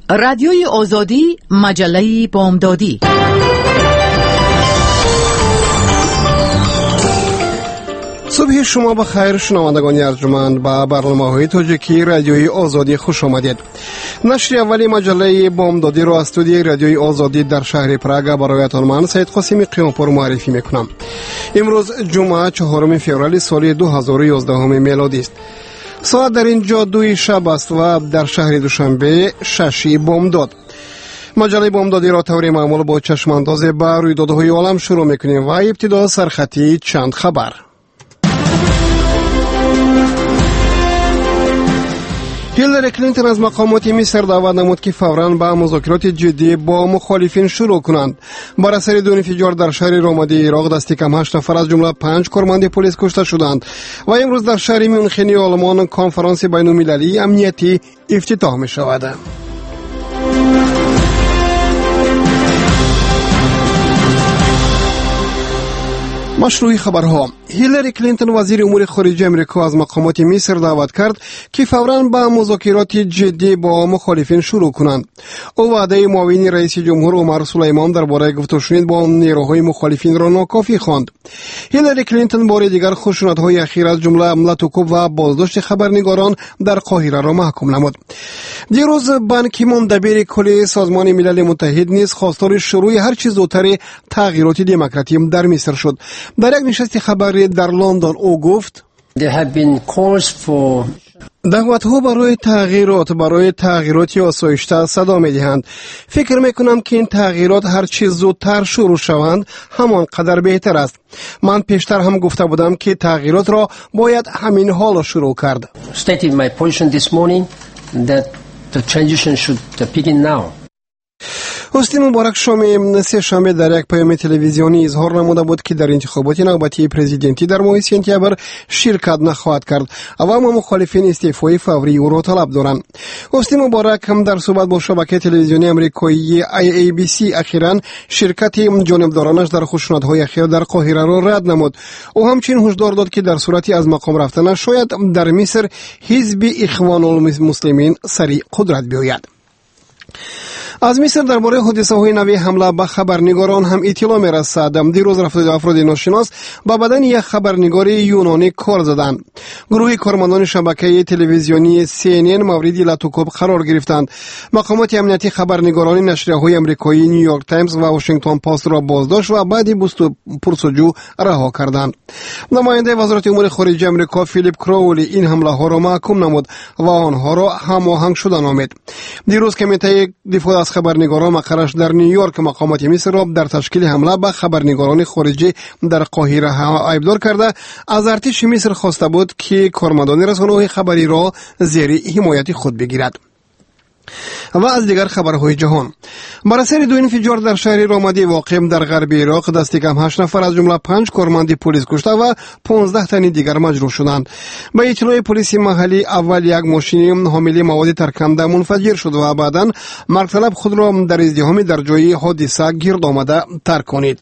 رادیوی آزادی، مجله بامدادی. صبح شما بخیر شنوندگان ارجمند، به برنامه‌های تاجیکی رادیوی آزادی خوش آمدید. نشر اولی مجله بامدادی را از استودیوی رادیوی آزادی در شهر پراگ برایتان من سید قاسمی قیامپور معرفی میکنم. امروز جمعه 4 فوریه سال 2011 میلادی است. ساعت در اینجا 2 شب است و در شهر دوشنبه 6 بامداد. مجله بامدادی را طور معمول با چشمانداز به رویدادهای عالم شروع میکنیم و ابتدا سرخطی چند خبر. هیلاری کلینتون از مقامات مصر دعوت نمود که فوراً به مذاکرات جدی با مخالفین شروع کنند. بر اثر دو انفجار در شهر رامادی عراق دست کم 8 نفر از جمله 5 کارمند پلیس کشته شدند و امروز در شهر میونخ آلمان کنفرانس بین‌المللی امنیتی افتتاح می شود. مشروع خبرها. هیلاری کلینتون وزیر امور خارجه امریکا از مقامات مصر دعوت کرد که فوراً به مذاکرات جدی با مخالفین شروع کنند. او وعده معاون رئیس جمهور عمر سلیمان درباره گفت و شنید با نیروهای مخالفین را ناکافی خواند. هیلاری کلینتون بار دیگر خشونت‌های اخیر از جمله حمله توپ و بازداشت خبرنگاران در قاهره را محکوم نمود. دیروز بان کی مون دبیر کلی سازمان ملل متحد نیز خواستار شروع هر چه زودتر تغییرات دموکراتی در مصر شد. در یک نشست خبری در لندن او گفت دعوت‌ها برای تغییرات آسایشته صدا می‌دهند. فکر می‌کنم که این تغییرات هر چه زودتر شروع شوند همان قدر بهتر است. من پیشتر هم گفته بودم که تغییرات را باید همین حال شروع کرد. Stated my position this morning that the transition should begin now. حسنی مبارک سه شنبه در یک پیام تلویزیونی اظهار نموده بود که در انتخابات نوبتی پرزیدنتی در ماه سپتامبر شرکت نخواهد کرد و اما مخالفین استعفای فوری او را طلب دارند. حسنی مبارک هم در صحبت با شبکه تلویزیونی آمریکایی ABC اخیراً شرکت جانبدارانش در خشونت‌های اخیر در قاهره را رد نمود. او همچنین هشدار داد که در صورتی از مقام رفتنش شاید در مصر حزب اخوان المسلمین سری قدرت بیاید. از مصر درباره حادثه‌های نوی حمله به خبرنگاران هم اطلاع می‌رسد. دیروز افراد ناشناس با بدن یک خبرنگار یونانی کار زدند. گروه کارمندان شبکه تلویزیونی CNN مورد لطوکوب قرار گرفتند. مقامات امنیتی خبرنگاران نشریه‌های آمریکایی نیویورک تایمز و واشنگتن پست را بازداشت و بعد پرسجو رها کردند. نماینده وزارت امور خارجه آمریکا فیلیپ کراولی این حمله‌ها را محکوم نمود و آنها را هماهنگ شده نامید. دیروز کمیته دفاع از خبرنگاران مقرش در نیویورک مقامات مصر را در تشکیل حمله به خبرنگاران خارجی در قاهره ایبدار کرده از ارتش مصر خواسته بود که کارمندان رسانه‌های خبری را زیر حمایت خود بگیرد. و از دیگر خبرهای جهان. بر اثر دو انفجار در شهر رامادی واقع در غرب عراق دست کم 8 نفر از جمله 5 کارمند پلیس کشته و 15 تن دیگر مجروح شدند. به اطلاع پلیس محلی اول یک ماشین حامل مواد ترکننده منفجر شد و بعداً مرگ طلب خود را در ازدحام در جای حادثه گرد آمده ترک کنید.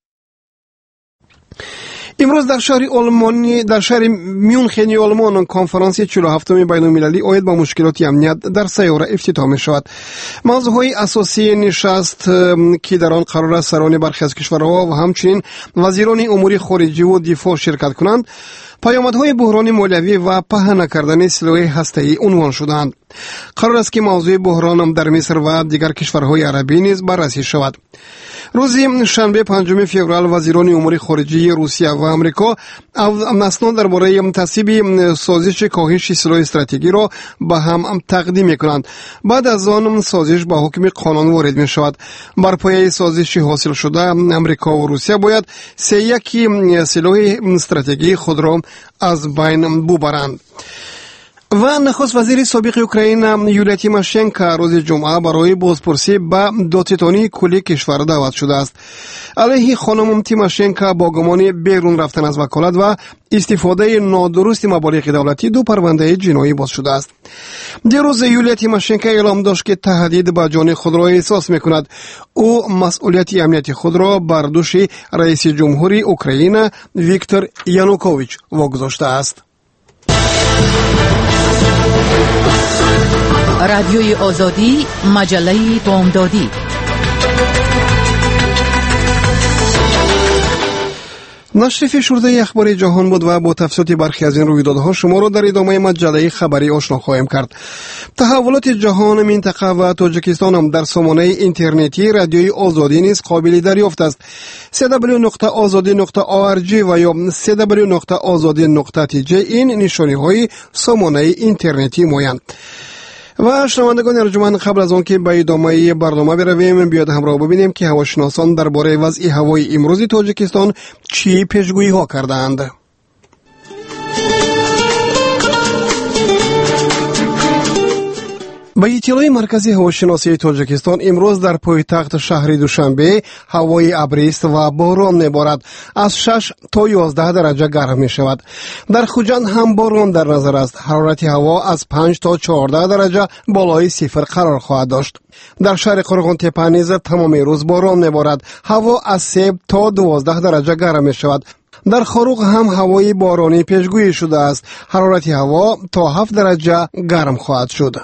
امروز در شهر میونخ آلمان کنفرانس 47 بین‌المللی عاید به مشکلات امنیت در سیاره افتتاح می شود. موضوعهای اساسی نشست که در آن قرار است سران برخی از کشورها و همچنین وزیران امور خارجه و دفاع شرکت کنند، پیامدهای بحران مالیوی و پهن نکردن سلاح هسته‌ای عنوان شدند. قرار است که موضوع بحران در مصر و دیگر کشورهای عربی نیز بررسی شود. روز شنبه 5 فوریه وزیران امور خارجه روسیه و آمریکا اسناد درباره تصویب سازش کاهش سلاح استراتژیکی را به هم تقدیم می‌کنند. بعد از آن سازش به حکم قانون وارد می‌شود. بر پایه سازش حاصل شده آمریکا و روسیه باید یک سلاح استراتژیکی خود را از بین ببرند. و نخست وزیر سابق اوکراین یولیا تیماشنکو روز جمعه برای بازپرسی به دادستانی کلی کشور دعوت شده است. علیه خانم تیماشنکو با گمان بیرون رفتن از وکالت و استفاده نادرست مبالغ دولتی دو پرونده جنایی باز شده است. دیروز یولیا تیماشنکو اعلام داشت که تهدید به جان خود را احساس می‌کند. او مسئولیت امنیتی خود را بر دوش رئیس جمهور اوکراین ویکتور یانوکوویچ واگذاشته است. رادیوی آزادی، مجله بامدادی. نشر فشرده اخبار جهان بود و با تفصیل برخی از این رویدادها شما را در ادامه مجله خبری آشنا خواهیم کرد. تحولات جهان، منطقه و تاجیکستان هم در سامانه اینترنتی رادیوی آزادی نیز قابل دریافت است. www.azadi.org و یا www.azadi.tj این نشانی های سامانه اینترنتی مایند. و شنوندگان ارجمند، قبل از آن که به ادامه برنامه برویم، بیاد همراه ببینیم که هواشناسان درباره وضع هوای امروز تاجیکستان چی پیشگویی ها کردند. با اطلاع مرکزی هواشناسی تاجیکستان، امروز در پایتخت شهر دوشنبه هوای ابری است و باران میبارد. از 6 تا 11 درجه گرم می شود. در خوجند هم باران در نظر است. حرارت هوا از 5 تا 14 درجه بالای صفر قرار خواهد داشت. در شهر قرغان تپه نیز تمام روز باران میبارد. هوا از 3 تا 12 درجه گرم می شود. در خاروق هم هوای بارانی پیشگویی شده است. حرارت هوا تا 7 درجه گرم خواهد شد.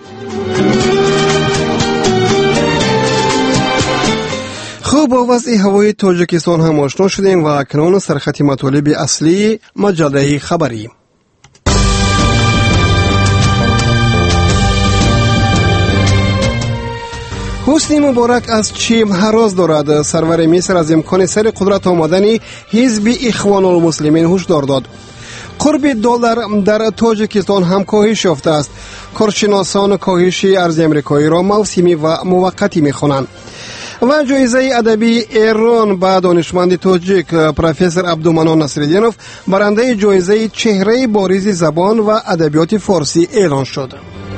خب، با وضع هوای تاجیکستان هم آشنا شدیم و اکنون سرخط مطالب اصلی مجله خبری. حسنی مبارک از چی هراس دارد؟ سرور مصر از امکان سر قدرت آمدن حزب اخوان المسلمین هشدار داد. قرب دلار در تاجیکستان هم کاهش یافته است. کارشناسان کاهش ارز امریکایی را موسمی و موقتی می‌خوانند. و جایزه ادبی ایران به دانشمند تاجیک پروفسور عبدالمنان نصرالدینوف برنده جایزه چهره بارز زبان و ادبیات فارسی اعلان شد.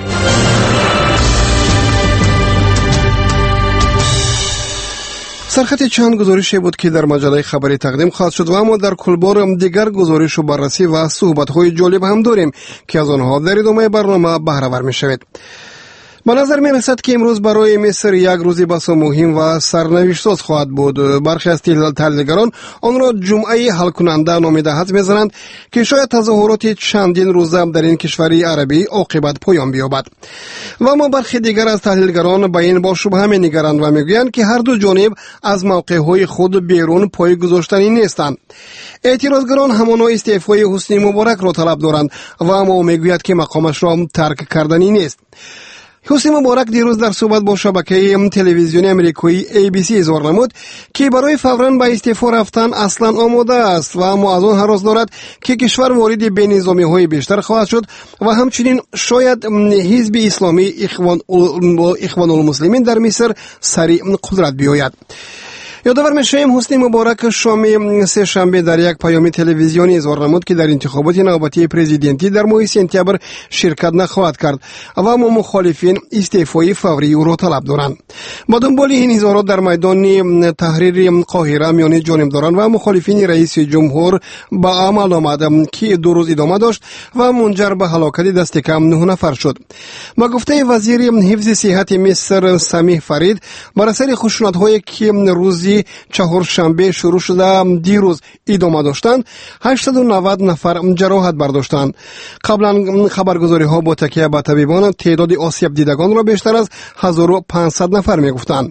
سرخط چند گزارشی بود که در مجله خبری تقدیم خواهد شد و اما در کلبار دیگر گزارش و بررسی و صحبت‌های جالب هم داریم که از آنها در ادامه برنامه بهره ور می‌شوید. به نظر می رسد که امروز برای مصر یک روزی بسا مهم و سرنوشت ساز خواهد بود. برخی از تحلیلگران آن را جمعه حل کننده نامیده حدس می‌زنند که شاید تظاهرات چندین روزه در این کشور عربی عاقبت پایان بیابد. و اما برخی دیگر از تحلیلگران به این با شبهه می‌نگرند و میگویند که هر دو جانب از موقع‌های خود بیرون پای گذاشتنی نیستند. اعتراضگران همانا استعفای حسنی مبارک را طلب دارند و اما میگوید که مقامش را ترک کردنی نیست. حسنی مبارک دیروز در صحبت با شبکه تلویزیونی امریکایی ABC اظهار نمود که برای فوراً به استعفا رفتن اصلا آماده است و اما از آن هراس دارد که کشور وارد بینظامی‌های بیشتر خواهد شد و همچنین شاید حزب اسلامی اخوان المسلمین در مصر سریع قدرت بیاید. یادآور می‌شویم حسنی مبارک شام سه شنبه در یک پیام تلویزیونی اظهار نمود که در انتخابات نوبتی پرزیدنتی در ماه سپتامبر شرکت نخواهد کرد و اما مخالفین استعفای فوری او را طلب دارند. با دنبال این اظهارات در میدان تحریر قاهره میان جانبداران و مخالفین رئیس جمهور با عمل آمد که 2 روز ادامه داشت و منجر به هلاکت دست کم 9 نفر شد. با گفته وزیر حفظ صحت مصر سمیح فرید، بر اثر خشونت‌هایی که روزی چهارشنبه شروع شده دیروز ادامه داشتند، 890 نفر جراحت برداشتند. قبلا خبرگزاری ها با تکیه به طبیبان تعداد آسیب دیدگان را بیشتر از 1500 نفر می گفتند.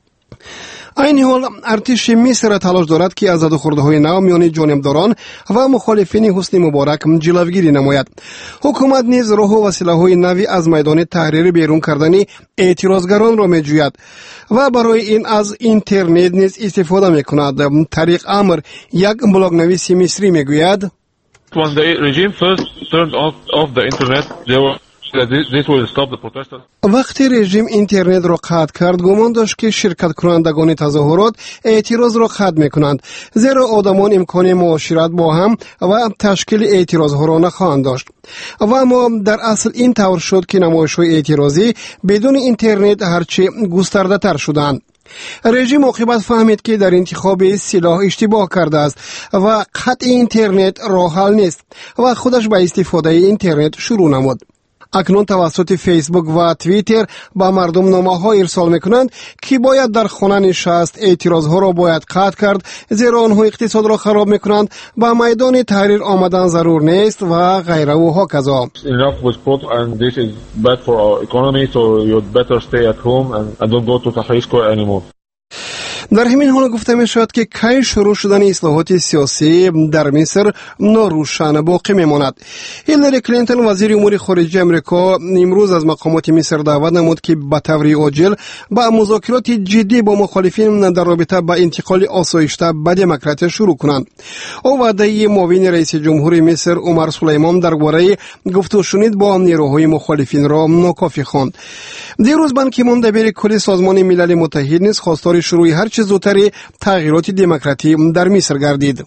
این حال ارتش مصر تلاش دارد که از زدوخورده‌های نو میان جانبداران و مخالفین حسنی مبارک جلوگیری نماید. حکومت نیز راه و وسیله‌های نوی از میدان تحریر بیرون کردن اعتراضگران را میجوید و برای این از اینترنت نیز استفاده میکند. طریق امر، یک بلاگ نویس مصری میگوید When the regime first turned off the internet, this will stop the protesters. وقتی رژیم اینترنت را قطع کرد، گمان داشت که شرکت کنندگان تظاهرات اعتراض را قطع میکنند، زیرا آدمان امکان معاشرت با هم و تشکیل اعتراض ها را نخواهند داشت. و اما در اصل این طور شد که نمایش های اعتراضی بدون اینترنت هرچه گسترده تر شدند. رژیم عاقبت فهمید که در انتخاب سلاح اشتباه کرده است و قطع اینترنت راه حل نیست و خودش به استفاده اینترنت شروع نمود. اکنون توسط فیسبوک و توییتر با مردم نامه‌ها ارسال میکنند که باید در خانه نشست، اعتراضها را باید قطع کرد زیرا آنها اقتصاد را خراب میکنند، با میدان تحریر آمدن ضرور نیست و غیره و هکذا. Enough with protest and this is bad for our economy, so you'd better stay at home and don't go to Tahrir Square anymore. در همین حال گفته می شود که کی شروع شدن اصلاحات سیاسی در مصر ناروشن باقی می ماند. هیلاری کلینتون وزیر امور خارجه امریکا امروز از مقامات مصر دعوت نمود که به طور عاجل با مذاکرات جدی با مخالفین در رابطه با انتقال آسایشته به دموکراسی شروع کنند. او وعده معاون رئیس جمهور مصر عمر سلیمان درباره گفت و شنید با نیروهای مخالفین را ناکافی خواند. دیروز بان کی مون دبیر کلی سازمان ملل متحد نیز خواستار شروع هر چه زودتر تغییرات دموکراتی در مصر گردید.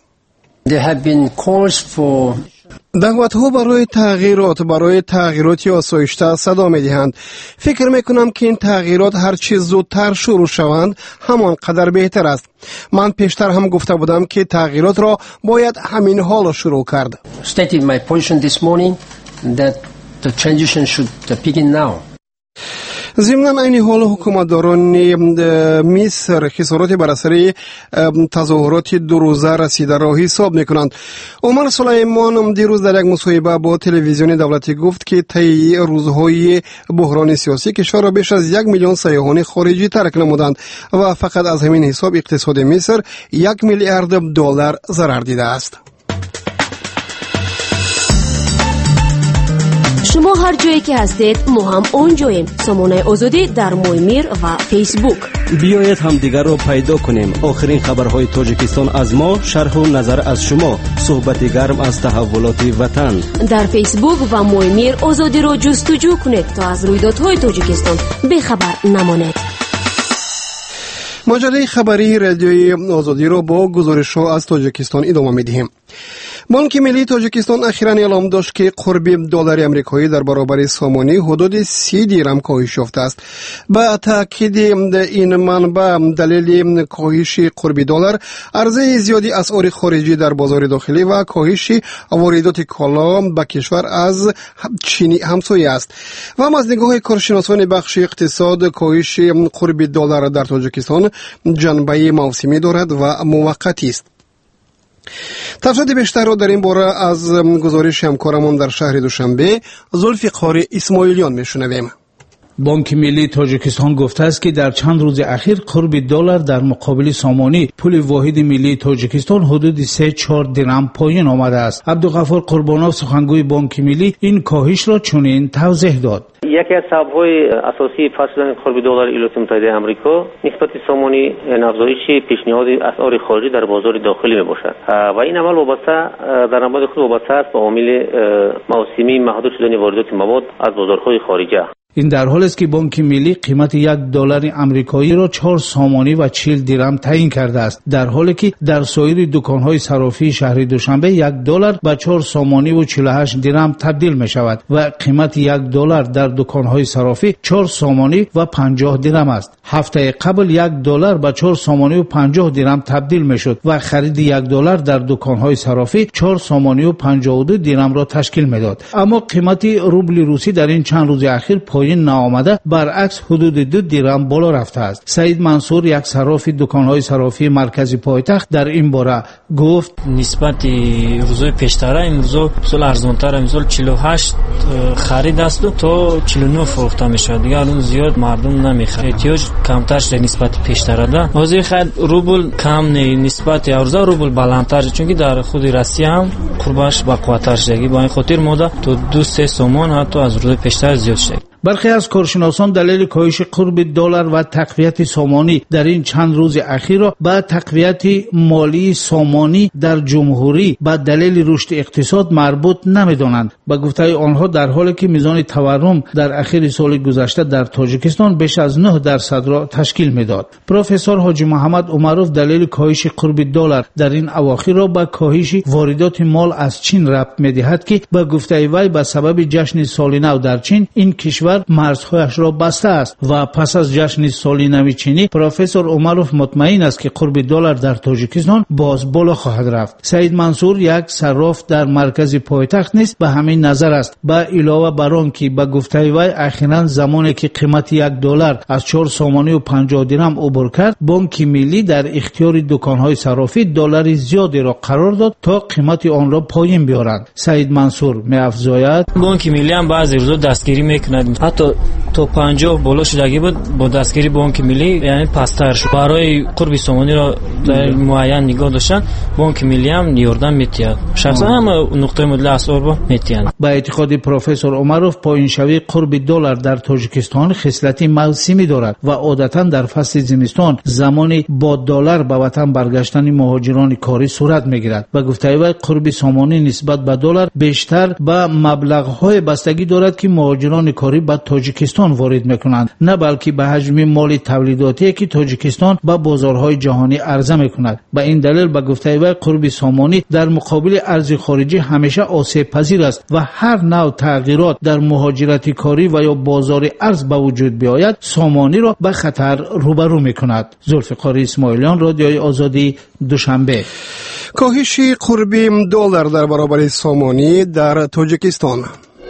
دعوت‌ها برای تغییرات آسایشته صدا می‌دهند. فکر می‌کنم که این تغییرات هر چه زودتر شروع شوند همان قدر بهتر است. من پیشتر هم گفته بودم که تغییرات را باید همین حال شروع کرد. Stated my position this morning that the transition should begin now. ضمن این حال حکومتداران مصر خسارات بر اثر تظاهرات دو روزه رسیده را حساب میکنند. عمر سلیمان دیروز در یک مصاحبه با تلویزیون دولتی گفت که طی روزهای بحران سیاسی کشور را بیش از 1 میلیون سیاحان خارجی ترک نمودند و فقط از همین حساب اقتصاد مصر 1 میلیارد دلار ضرر دیده است. شما هر جایی که هستید ما هم اونجاییم. سامانه آزادی در مویمیر و فیسبوک. بیایید هم دیگر رو پیدا کنیم. آخرین خبرهای تاجیکستان از ما، شرح و نظر از شما، صحبت گرم از تحولات وطن. در فیسبوک و مویمیر آزادی رو جستجو کنید تا از رویدادهای تاجیکستان بخبر نمانید. مجله خبری رادیوی آزادی را با گزارش‌ها از تاجیکستان ادامه می‌دهیم. بانک ملی تاجیکستان اخیراً اعلام داشت که قرب دلار آمریکایی در برابر سامانی حدود 30 درم کاهش یافته است. با تاکید این منبع دلیل کاهش قرب دلار عرضه زیادی اسعار خارجی در بازار داخلی و کاهش واردات کالا به کشور از چین همسایه است. و هم از نگاه کارشناسان بخش اقتصاد کاهش قرب دلار در تاجیکستان جنبه موسمی دارد و موقتی است. تفصیل بیشتر را در این باره از گزارش همکارمان در شهر دوشنبه ذوالفقار اسماعیلیان میشنویم. بانک ملی تاجیکستان گفته است که در چند روز اخیر قرب دلار در مقابل سامانی پول واحد ملی تاجیکستان حدود 3-4 درم پایین آمده است. عبدالغفار قربانوف سخنگوی بانک ملی این کاهش را چنین توضیح داد. یکی از سبب‌های اساسی فصل قرب دلار ایالات متحده آمریکا نسبت سامانی افزایش پیشنهاد اسعار خارجی در بازار داخلی میباشد و این عمل وابسته در نماد خود وابسته است به عامل موسمی محدود شدن واردات مواد از بازارهای خارجی. این در حالی است که بانک ملی قیمت 1 دلار آمریکایی را 4 سامانی و 40 درم تعیین کرده است، در حالی که در سایر دکان‌های صرافی شهر دوشنبه 1 دلار به 4 سامانی و 48 درم تبدیل می شود و قیمت 1 دلار در دکان‌های صرافی 4 سامانی و 50 درم است. هفته قبل 1 دلار به 4 سامانی و 50 درم تبدیل می شد و خرید 1 دلار در دکان‌های صرافی 4 سامانی و 52 درم را تشکیل می‌داد. اما قیمت روبل روسی در این چند روز اخیر پایین نآمده، برعکس حدود 2 درم بالا رفته است. سعید منصور یک صراف دکان‌های صرافی مرکزی پایتخت در این باره گفت نسبت روزهای پیشتر امروز بسیار ارزان‌تر، امروز 48 خرید است و تا 49 فروخته می‌شود. دیگه الان زیاد مردم نمی‌خرند. احتیاج کمتر شده نسبت پیشتر ده. حاضر خرید روبل کم نه نسبت ارزا روبل بلندتر، چون که در خود روسیه هم قربش با قوت‌تر شده. با این خاطر ماده تو 2-3 سومان حتی از روز پیشتر زیاد شده. برخی از کارشناسان دلیل کاهش قرب دلار و تقویت سامانی در این چند روز اخیر را به تقویت مالی سامانی در جمهوری به دلیل رشد اقتصاد مربوط نمی‌دانند. با گفته آنها در حالی که میزان تورم در اخیر سال گذشته در تاجیکستان بیش از 9% را تشکیل می‌داد. پروفسور حاجی محمد عمروف دلیل کاهش قرب دلار در این اواخر را به کاهش واردات مال از چین ربط می‌دهد که با گفته وی به سبب جشن سال نو در چین این کشور کشور مرزهایش را بسته است و پس از جشن سالی نو چینی پروفسور عمروف مطمئن است که قرب دلار در تاجیکستان باز بالا خواهد رفت. سعید منصور یک صراف در مرکز پایتخت نیست به همین نظر است. با علاوه بر آن که به گفته وی اخیراً زمانی که قیمت $1 از 4 سومانی و 50 درم عبور کرد، بانک ملی در اختیار دکان‌های صرافی دلار زیادی را قرار داد تا قیمت آن را پایین بیارند. سعید منصور می‌افزاید بانک ملی هم بعضی روزا دستگیری میکند، حتی تا 50 بالا شدگی بود با دستگیری بانک ملی، یعنی پستر شد. برای قرب سومانی را در معین نگاه داشتن بانک ملی هم یاردم میتید. شخصا هم نقطه مدل اسعار با میتیند. با اعتقاد پروفسور عمروف پایینشوی قرب دلار در تاجیکستان خصلتی موسمی دارد و عادتا در فصل زمستان زمانی با دلار به وطن برگشتن مهاجران کاری صورت میگیرد. با گفته وی قرب سومانی نسبت به دلار بیشتر به مبلغ‌های بستگی دارد که مهاجران کاری به تاجیکستان وارد میکنند، نه بلکه به حجم مال تولیداتی که تاجیکستان به بازارهای جهانی عرضه میکند. به این دلیل به گفته وی قرب سومانی در مقابل ارز خارجی همیشه آسیب پذیر است و هر نوع تغییرات در مهاجرت کاری و یا بازار ارز به وجود بیاید سومانی را به خطر روبرو میکند. ذوالفقار اسماعیلیان، رادیوی آزادی، دوشنبه. کاهش قرب دلار در برابر سومانی در تاجیکستان.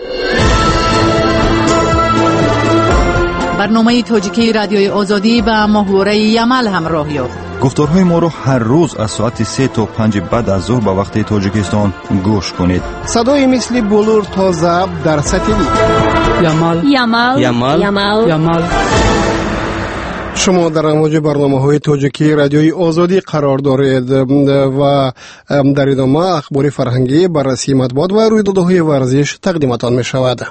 برنامه تاجیکی رادیوی آزادی با محور یمل همراه یافت. گفتارهای ما را هر روز از ساعت 3 تا 5 بعد از ظهر به وقت تاجیکستان گوش کنید. صدای مثل بلور تا ضبط در ساتلیت. یمل. شما در امواج برنامه‌های تاجیکی رادیوی آزادی قرار دارید و در ادامه اخبار فرهنگی، بررسی مطبوعات و رویدادهای ورزش تقدیمتان می شود.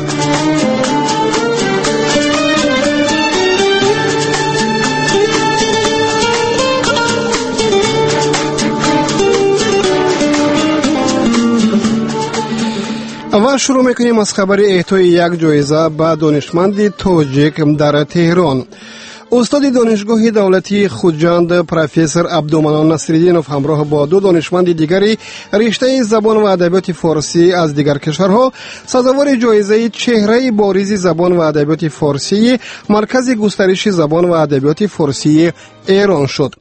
و شروع میکنیم از خبر اعطای یک جایزه به دانشمند تاجیک در تهران. استاد دانشگاه دولتی خوجند پروفسور عبدالمنان نصرالدینوف همراه با 2 دانشمند دیگری رشته زبان و ادبیات فارسی از دیگر کشورها سزاوار جایزه چهره بارز زبان و ادبیات فارسی مرکز گسترش زبان و ادبیات فارسی ایران شد.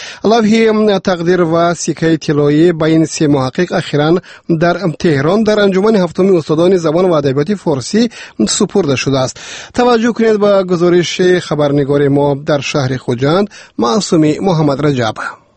لوح تقدیر و سکه طلایی به این 3 محقق اخیراً در تهران در انجمن 7 استادان زبان و ادبیات فارسی سپرده شده است. توجه کنید به گزارش خبرنگار ما در شهر خوجند، معصومی محمد رجب.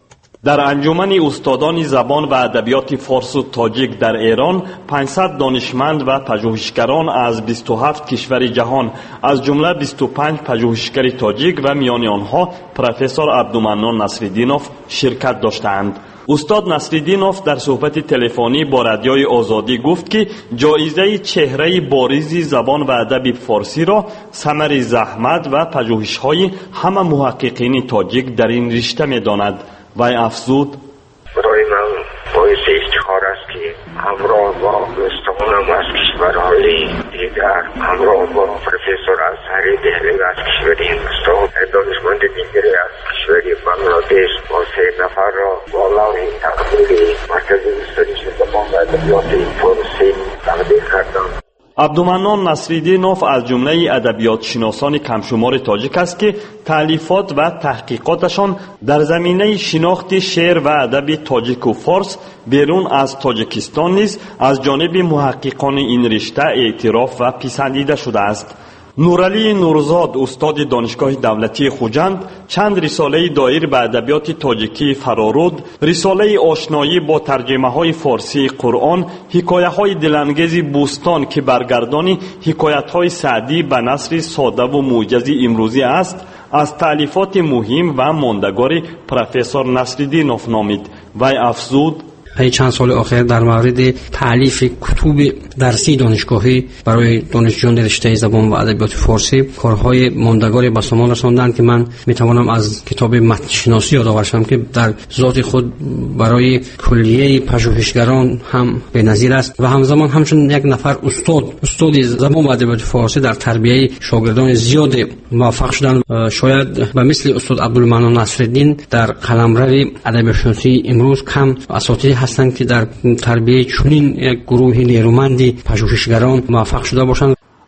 در انجمن استادان زبان و ادبیات فارس و تاجیک در ایران 500 دانشمند و پژوهشگران از 27 کشور جهان از جمله 25 پژوهشگر تاجیک و میان آنها پروفسور عبدالمنان نصرالدینوف شرکت داشتند. استاد نصرالدینوف در صحبت تلفنی با رادیوی آزادی گفت که جایزه چهره بارز زبان و ادب فارسی را ثمر زحمت و پژوهش‌های همه محققین تاجیک در این رشته می‌داند. وی افزود: برای من باعث افتخار است که همراه با دوستانم از کشورهای دیگر، همراه با پروفسور ازهری دهلوی از کشور هندوستان، دانشمند دیگری از کشور بنگلادش با 3 نفر را با لوح تقدیر مرکز گسترش زبان و ادبیات فارسی تقدیر کردم. عبدالمنان نصرالدینوف از جمله ادبیات شناسان کمشمار تاجیک است که تالیفات و تحقیقاتشان در زمینه شناخت شعر و ادب تاجیک و فارس بیرون از تاجیکستان نیز از جانب محققان این رشته اعتراف و پسندیده شده است. نورعلی نورزاد استاد دانشگاه دولتی خوجند چند رساله دایر به ادبیات تاجیکی فرارود، رساله آشنایی با ترجمه های فارسی قرآن، حکایه های دلانگیز بوستان که برگردانی حکایت های سعدی به نثر ساده و موجز امروزی است، از تالیفات مهم و ماندگار پروفسور نصرالدینوف نامید. وی افزود: چند سال آخر در مورد تالیف کتب درسی دانشگاهی برای دانشجویان رشته زبان و ادبیات فارسی کارهای ماندگاری به سامان رساندند که من میتوانم از کتاب متن شناسی یادآور شوم که در ذات خود برای کلیه پژوهشگران هم بی‌نظیر است و همزمان همچون یک نفر استاد زبان و ادبیات فارسی در تربیت شاگردان زیاد موفق شدند. شاید به مثل استاد عبدالمنان نصرالدین در قلمرو ادبیات شناسی امروز کم اساتید هستند که در تربیت چنین یک گروه نیرومندی پژوهشگران موفق شده باشند.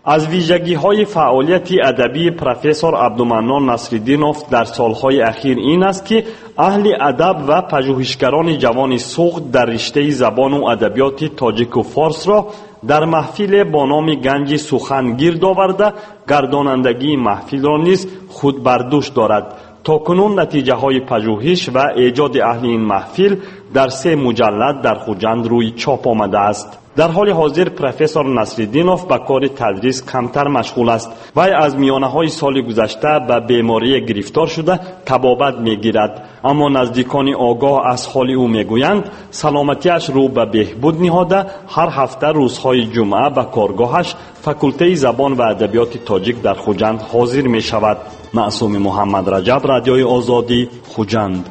از ویژگی‌های فعالیت ادبی پروفسور عبدالمنان نصرالدینوف در سالهای اخیر این است که اهل ادب و پژوهشگران جوان سوخت در رشته زبان و ادبیات تاجیک و فارس را در محفل با نام گنج سخن گرد آورده گردانندگی محفل را نیز خود بر دوش دارد. تاکنون نتیجه های پژوهش و ایجاد اهل این محفل در 3 مجلد در خوجند روی چاپ آمده است. در حال حاضر پروفسور نصرالدینوف به کار تدریس کمتر مشغول است. وی از میانه های سال گذشته به بیماری گرفتار شده طبابت میگیرد، اما نزدیکان آگاه از حال او میگویند سلامتیش رو به بهبود نهاده هر هفته روزهای جمعه به کارگاهش فکلته زبان و ادبیات تاجیک در خوجند حاضر می شود. معصوم محمد رجب، رادیوی آزادی، خوجند.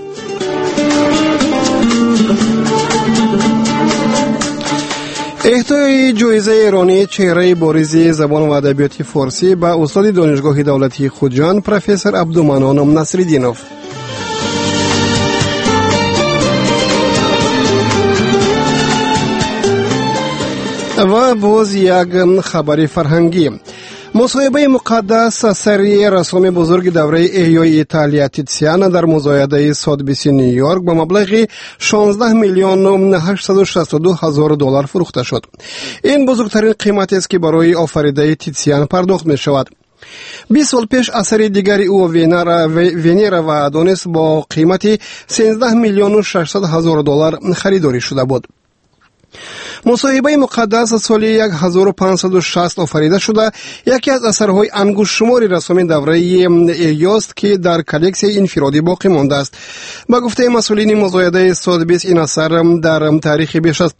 اهدای جایزه ایرانی چهره بارز زبان و ادبیات فارسی به استاد دانشگاه دولتی خوجند پروفسور عبدالمنان نصرالدینوف. و باز یک خبر فرهنگی. مصاحبه مقدس سری رسام بزرگ دوره احیای ایتالیا تیتسیان در مزایده سودبیسی نیویورک با مبلغ 16,862,000 دلار فروخته شد. این بزرگترین قیمت است که برای آفریده تیتسیان پرداخت می شود. 20 سال پیش اثر دیگری او ونیرا و ادونیس با قیمت 13,600,000 دلار خریداری شده بود. مصاحبه مقدس سال 1560 آفریده شده یکی از اثرهای انگشت شماری رسام دوره ایاست که در کلکسی انفرادی باقی مانده است. با گفته مسئولین مزایده سودبیس این اثر در تاریخ بیش از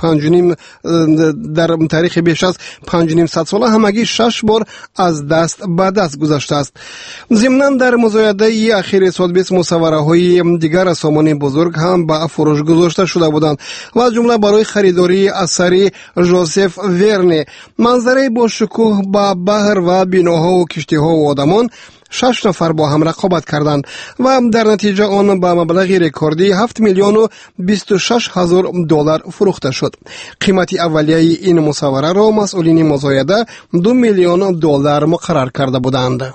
5.5 ساله همگی 6 بار از دست به دست گذشته است. ضمناً در مزایده اخیر سودبیس مصوره های دیگر رسامان بزرگ هم به فروش گذاشته شده بودند و از جمله برای خریداری اثر جوزف ورنی منظره با شکوه با بحر و بیناها و کشتیها و آدمان 6 نفر با هم رقابت کردند و در نتیجه آن با مبلغ رکوردی 7,026,000 دلار فروخته شد. قیمت اولیه این مصوره را مسئولین مزایده 2 میلیون دلار مقرر کرده بودند.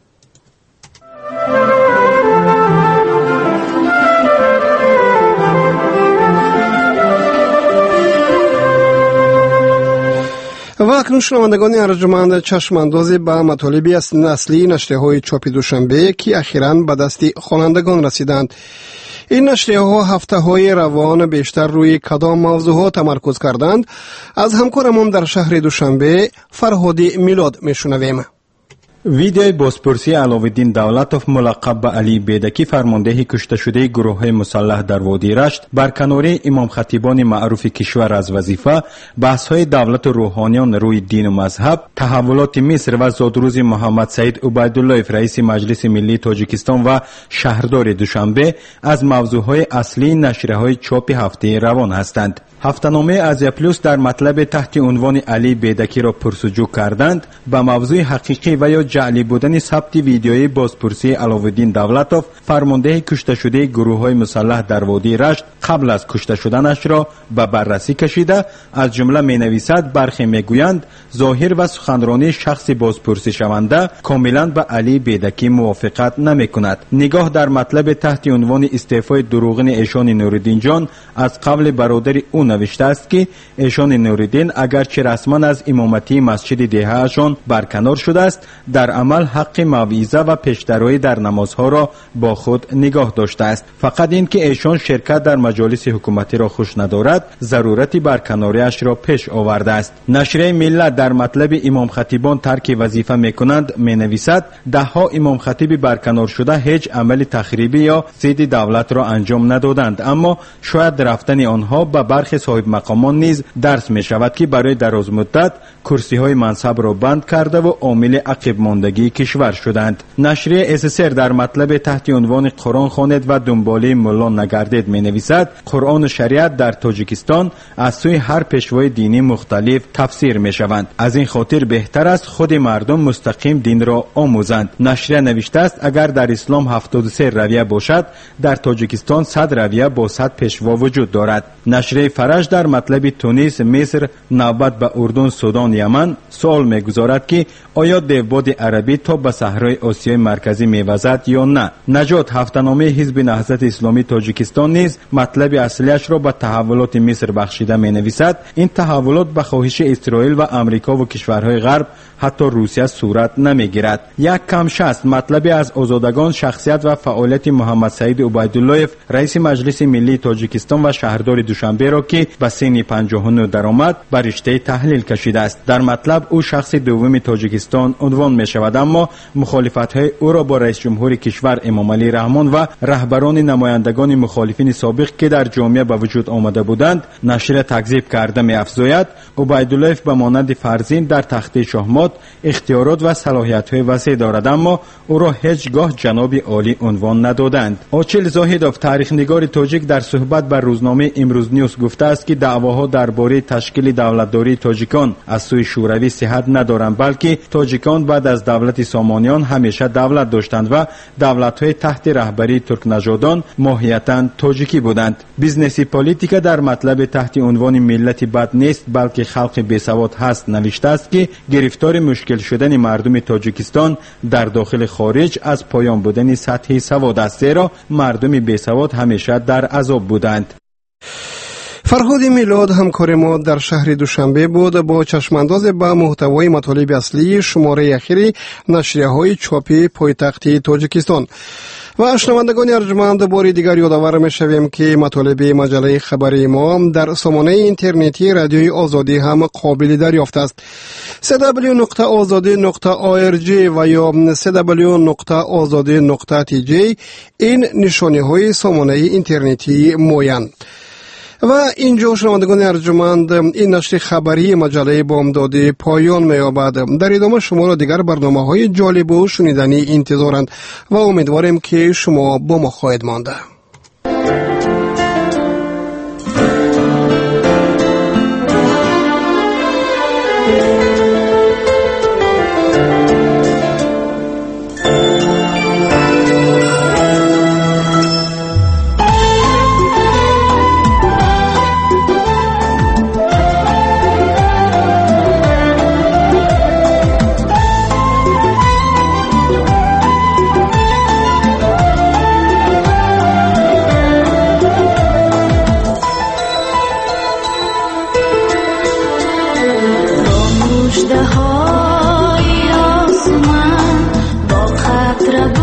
و اکنون شنوندگان ارجمند چشم اندازی به مطالبی اصلی نشریه‌های چاپ دوشنبه که اخیراً به دست خوانندگان رسیدند. این نشریه‌ها هفته‌های روان بیشتر روی کدام موضوعات تمرکز کردند؟ از همکارمون در شهر دوشنبه فرهادی میلاد میشنویم. ویدیوی بازپرسی علاوالدین دولتوف ملقب به علی بیدکی فرمانده کشته شده گروه مسلح در وادی رشت برکناری امام خطیبان معروف کشور از وظیفه، بحث‌های دولت و روحانیان روی دین و مذهب، تحولات مصر و زادروز محمد سعید عبیدالله رئیس مجلس ملی تاجیکستان و شهردار دوشنبه از موضوعهای اصلی نشریه‌های چاپ هفته روان هستند. هفته‌نامه ازیا پلوس در مطلب تحت عنوان علی بیدکی را پرسجو کردند به موضوع حقیقی و یا جعلی بودن ثبت ویدیوی بازپرسی علاوالدین دولتوف فرمانده کشته شده گروه‌های مسلح در وادی رشت قبل از کشته شدنش را به بررسی کشیده. از جمله می‌نویسد برخی می‌گویند ظاهر و سخنرانی شخص بازپرسی شونده کاملا به علی بیدکی موافقت نمی‌کند. نگاه در مطلب تحت عنوان استعفای دروغین ایشان نوردین جان از قبل برادر او نوشته است که ایشان نوردین اگرچه رسما از امامتی مسجد دهه‌شان برکنار شده است، در عمل حق موعظه و پیشدرایی در نمازها را با خود نگاه داشته است. فقط این که ایشان شرکت در مجالس حکومتی را خوش ندارد ضرورت برکناریش را پیش آورده است. نشریه ملت در مطلب امام خطیبان ترک وظیفه میکنند مینویسد دهها امام خطیب برکنار شده هیچ عمل تخریبی یا ضد دولت را انجام ندادند، اما شاید رفتن آنها به برخی صاحب مقامان نیز درس می شود که برای دراز مدت کرسی های منصب را بند کرده و عامل عقب ماندگی کشور شدند. نشریه اسسر در مطلب تحت عنوان قرآن خواند و دنباله ملا نگردید می نویسد قرآن و شریعت در تاجیکستان از سوی هر پیشوای دینی مختلف تفسیر می شوند. از این خاطر بهتر است خود مردم مستقیم دین را آموزند. نشریه نوشته است اگر در اسلام 73 رویه باشد در تاجیکستان 100 رویه با 100 پیشوا وجود دارد. نشریه فرج در مطلب تونس، مصر، نوبت به اردن، سودان، یمن سوال میگذارد که آیا دیوباد عربی تا به صحرای آسیای مرکزی میوزد یا نه. نجات هفته‌نامه حزب نهضت اسلامی تاجیکستان نیز مطلب اصلیش را به تحولات مصر بخشیده مینویسد. این تحولات به خواهش اسرائیل و امریکا و کشورهای غرب حتی روسیه صورت نمیگیرد. یک کم 60 مطلب از آزادگان، شخصیت و فعالیت محمد سعید عبیداللهیف رئیس مجلس ملی تاجیکستان و شهردار دوشنبه را که به سن 59 درآمد بر رشته تحلیل کشیده است. در مطلب او شخص دوم تاجیکستان عنوان می شود، اما مخالفت های او را با رئیس جمهور کشور امام علی رحمان و رهبران نمایندگان مخالفین سابق که در جامعه به وجود آمده بودند نشر تکذیب کرده می افزاید. عبیداللهیف به مانند فرزین در تخت شاهمات اختیارات و صلاحیت های وسیع دارد، اما او را هیچگاه جناب عالی عنوان ندادند. آچیل زاهدوف تاریخ نگار تاجیک در صحبت با روزنامه امروز نیوز گفته است که دعواها درباره تشکیل دولتداری تاجیکان از سوی شوروی صحت ندارند، بلکه تاجیکان بعد از دولت سامانیان همیشه دولت داشتند و دولت‌های تحت رهبری ترکنژادان ماهیتاً تاجیکی بودند. بیزنسی پالیتیکا در مطلب تحت عنوان ملت بد نیست بلکه خلق بیسواد هست نوشته است که گرفتار مشکل شدن مردم تاجیکستان در داخل خارج از پایان بودن سطح سواد است، زیرا مردم بیسواد همیشه در عذاب بودند. فرهاد میلاد همکار ما در شهر دوشنبه بود با چشمانداز به محتوای مطالب اصلی شماره اخیر نشریه‌های چاپی پایتخت تاجیکستان. و شنوندگان ارجمند باری دیگر یادآور می‌شویم که مطالب مجله خبری ما در سامانه اینترنتی رادیوی آزادی هم قابل دریافت است. www.azadi.org و یا www.azadi.tj این نشانه‌های سامانه اینترنتی مایند. و اینجا شنوندگان ارجمند این نشر خبری مجله بامداد پایان می‌یابد. در ادامه شما را دیگر برنامه‌های جالب و شنیدنی انتظارند و امیدواریم که شما با ما خواهید مانده. مژده‌های آسمان با قطره